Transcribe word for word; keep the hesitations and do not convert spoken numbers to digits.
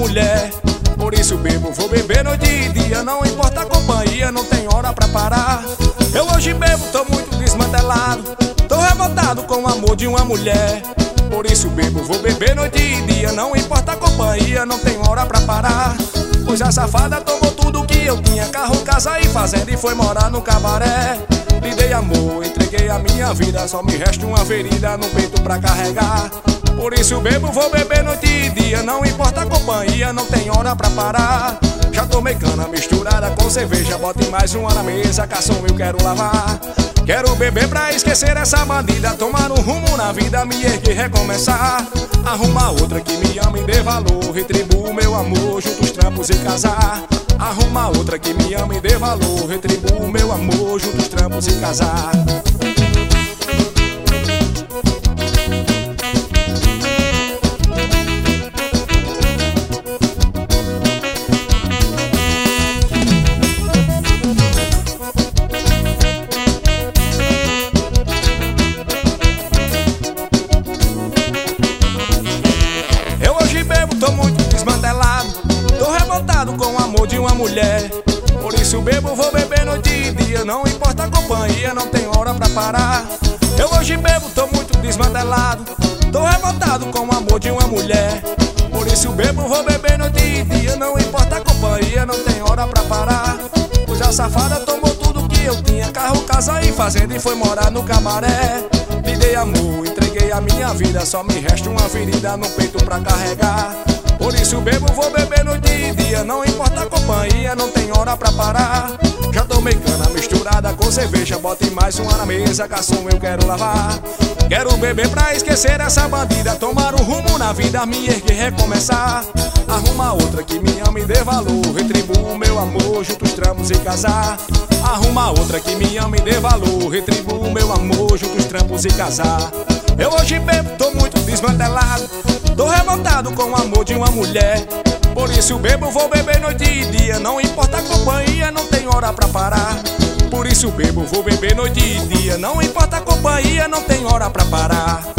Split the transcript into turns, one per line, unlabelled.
mulher. Por isso bebo, vou beber noite e dia, não importa a companhia, não tem hora pra parar. Eu hoje bebo, tô muito desmantelado, tô revoltado com o amor de uma mulher. Por isso bebo, vou beber noite e dia, não importa a companhia, não tem hora pra parar. Pois a safada tomou tudo que eu tinha, carro, casa e fazenda, e foi morar no cabaré. Lhe dei amor, entreguei a minha vida, só me resta uma ferida no peito pra carregar. Por isso bebo, vou beber noite e dia, não importa a companhia, não tem hora pra parar. Já tomei cana misturada com cerveja, bote mais uma na mesa, cação eu quero lavar. Quero beber pra esquecer essa bandida, tomar um rumo na vida, me erguer e recomeçar. Arrumar outra que me ama e dê valor, retribuo meu amor, juntos trampos e casar. Arrumar outra que me ama e dê valor, retribuo meu amor, juntos trampos e casar. Tô muito desmantelado, tô revoltado com o amor de uma mulher. Por isso bebo, vou beber noite e dia, não importa a companhia, não tem hora pra parar. Eu hoje bebo, tô muito desmantelado, tô revoltado com o amor de uma mulher. Por isso bebo, vou beber noite e dia, não importa a companhia, não tem hora pra parar. Pois a safada tomou tudo que eu tinha, carro, casa e fazenda, e foi morar no cabaré. Lhe dei amor, entreguei a minha vida, só me resta uma ferida no peito pra carregar. Por isso bebo, vou beber noite e dia, não importa a companhia, não tem hora pra parar. Já tomei cana misturada com cerveja, bote mais uma na mesa, cação eu quero lavar. Quero beber pra esquecer essa bandida, tomar um rumo na vida, me erguer e recomeçar. Arruma outra que me ama e dê valor, retribuo meu amor, juntos trampos e casar. Arruma outra que me ama e dê valor, retribuo meu amor, juntos trampos e casar. Eu hoje bebo, tô muito desmantelado, tô revoltado com o amor de uma mulher. Por isso bebo, vou beber noite e dia, não importa a companhia, não tem hora pra parar. Por isso bebo, vou beber noite e dia, não importa a companhia, não tem hora pra parar.